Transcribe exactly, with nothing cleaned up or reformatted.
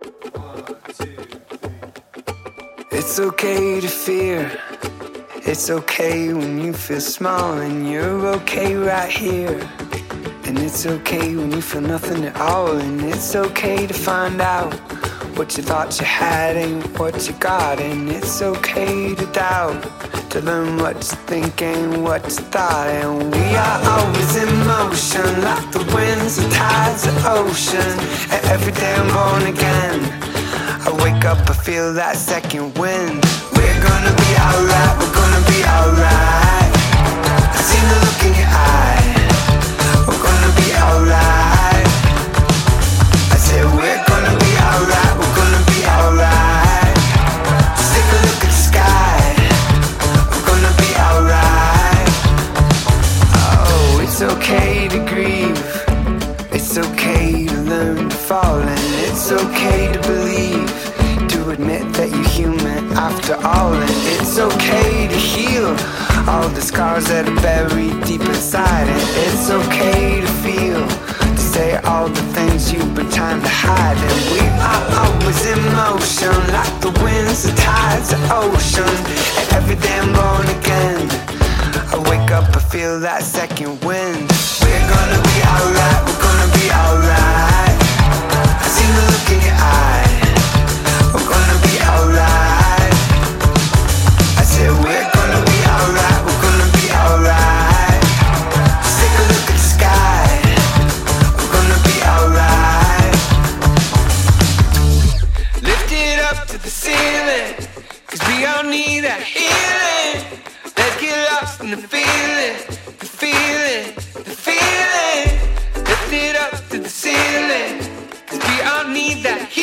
It's okay to fear. It's okay when you feel small, and you're okay right here. And it's okay when you feel nothing at all. And it's okay to find out what you thought you had ain't what you got. And it's okay to doubt, to learn what you think ain't what you thought. And we are always in motion, like the winds and tides of ocean. And every day I'm born again. I wake up, I feel that second wind. We're gonna be alright, we're gonna be alright. I see the look in your eye. We're gonna be alright. I said we're gonna be alright, we're gonna be alright. Just take a look at the sky. We're gonna be alright. Oh, it's okay to grieve. It's okay to learn to fall, and it's okay to believe, to admit that you're human after all. And it's okay to heal all the scars that are buried deep inside. And it's okay to feel, to say all the things you've been trying to hide. And we are always in motion, like the winds and tides of ocean. And every day I'm born again. I wake up, I feel that second wind. We're gonna be alright, we're gonna be alright. I see the look in your eye. We're gonna be alright. I said we're gonna be alright, we're gonna be alright. Just take a look at the sky. We're gonna be alright. Lift it up to the ceiling, 'cause we all need that healing. Let's get lost in the feeling, the feeling, the feeling. Lift it up to the ceiling, 'cause we all need that healing.